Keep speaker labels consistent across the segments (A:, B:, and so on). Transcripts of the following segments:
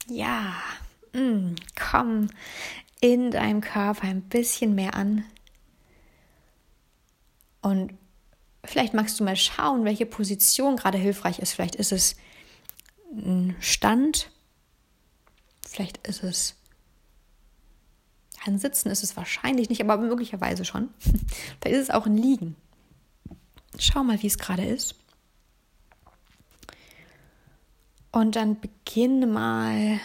A: Ja, komm in deinem Körper ein bisschen mehr an. Und vielleicht magst du mal schauen, welche Position gerade hilfreich ist. Vielleicht ist es ein Stand, vielleicht ist es ein Sitzen, ist es wahrscheinlich nicht, aber möglicherweise schon. Vielleicht ist es auch ein Liegen. Schau mal, wie es gerade ist. Und dann beginne mal,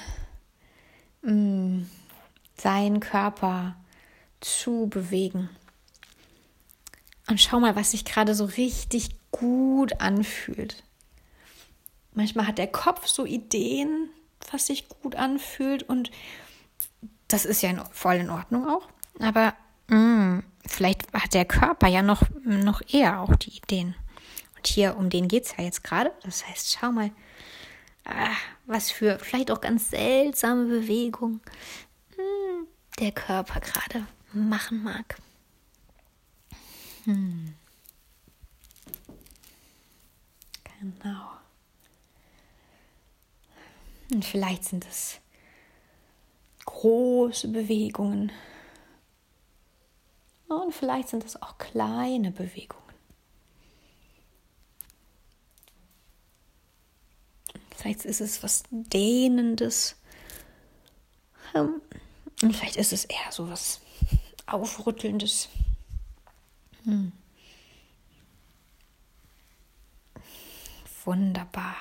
A: seinen Körper zu bewegen. Und schau mal, was sich gerade so richtig gut anfühlt. Manchmal hat der Kopf so Ideen, was sich gut anfühlt. Und das ist ja voll in Ordnung auch. Aber vielleicht hat der Körper ja noch eher auch die Ideen. Und hier, um den geht es ja jetzt gerade. Das heißt, schau mal, was für vielleicht auch ganz seltsame Bewegung der Körper gerade machen mag. Genau. Und vielleicht sind es große Bewegungen. Und vielleicht sind es auch kleine Bewegungen. Vielleicht ist es was Dehnendes. Und vielleicht ist es eher so was Aufrüttelndes. Wunderbar.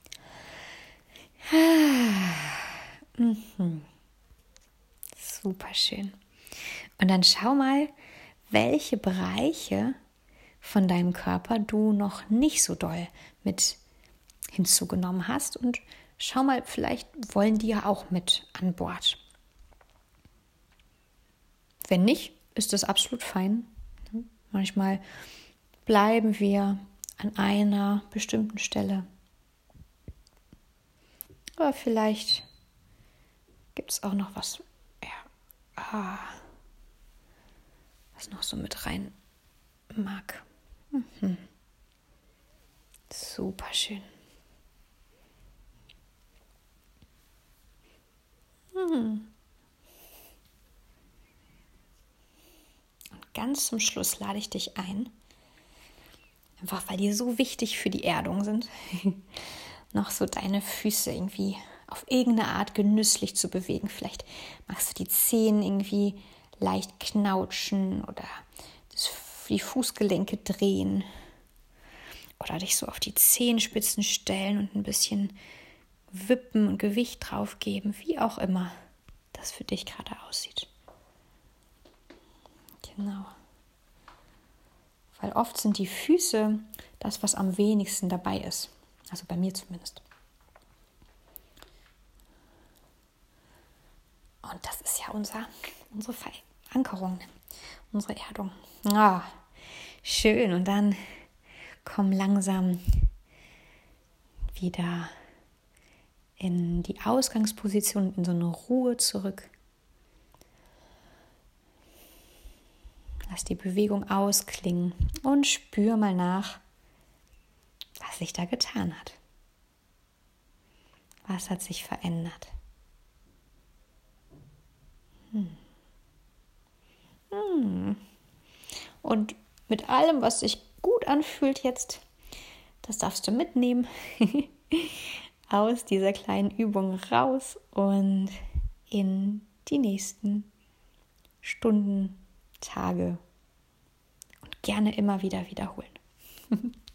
A: Super schön. Und dann schau mal, welche Bereiche von deinem Körper du noch nicht so doll mit hinzugenommen hast. Und schau mal, vielleicht wollen die ja auch mit an Bord. Wenn nicht, ist das absolut fein. Manchmal bleiben wir an einer bestimmten Stelle. Aber vielleicht gibt es auch noch was, was noch so mit rein mag. Super schön. Und ganz zum Schluss lade ich dich ein, einfach weil die so wichtig für die Erdung sind, noch so deine Füße irgendwie auf irgendeine Art genüsslich zu bewegen. Vielleicht magst du die Zehen irgendwie leicht knautschen oder die Fußgelenke drehen oder dich so auf die Zehenspitzen stellen und ein bisschen wippen und Gewicht drauf geben, wie auch immer das für dich gerade aussieht. Genau. Weil oft sind die Füße das, was am wenigsten dabei ist. Also bei mir zumindest. Und das ist ja unsere Verankerung, unsere Erdung. Schön. Und dann komm langsam wieder in die Ausgangsposition, in so eine Ruhe zurück. Lass die Bewegung ausklingen und spür mal nach, was sich da getan hat. Was hat sich verändert? Und mit allem, was sich gut anfühlt jetzt, das darfst du mitnehmen aus dieser kleinen Übung raus und in die nächsten Stunden, Tage und gerne immer wieder wiederholen.